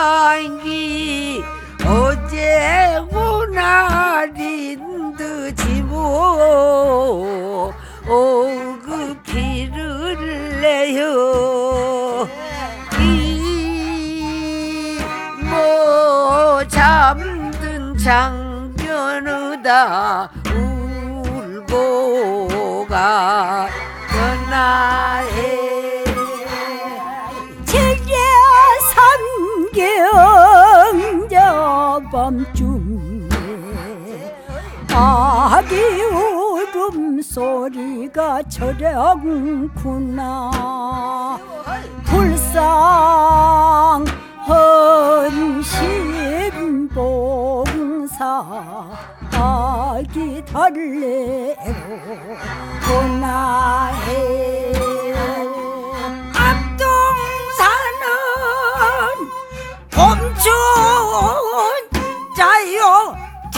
상기 어제 오날인 듯이고 그 피를 내요 이모 잠든 장견으다 울고 가 연하에 제자삼경 밤중에 아기 울음소리가 저렴구나 불상 헌신봉사 아기 달래로 보나해 앞동산은 봄춘 자요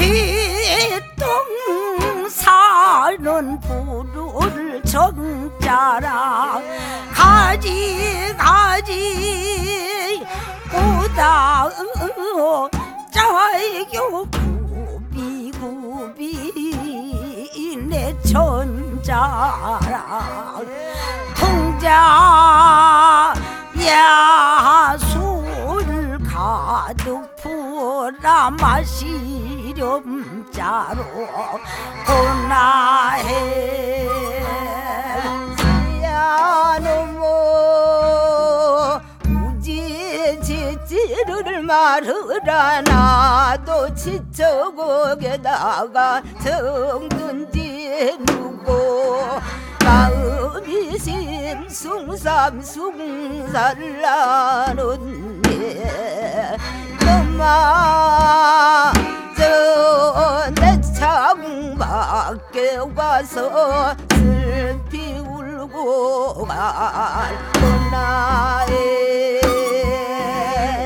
뒷동산은 푸를 정자라 가지 가지 오다 자요 구비 내 천자라 통자 야술 가득 풀어 마시렴 자로 보나해 야노모 우지 지지를 말으라 나도 지쳐고게다가 정든지 누고 마음이 심숭삼숭살라는데 엄마 저내 창밖에 와서 슬피 울고 갈 나의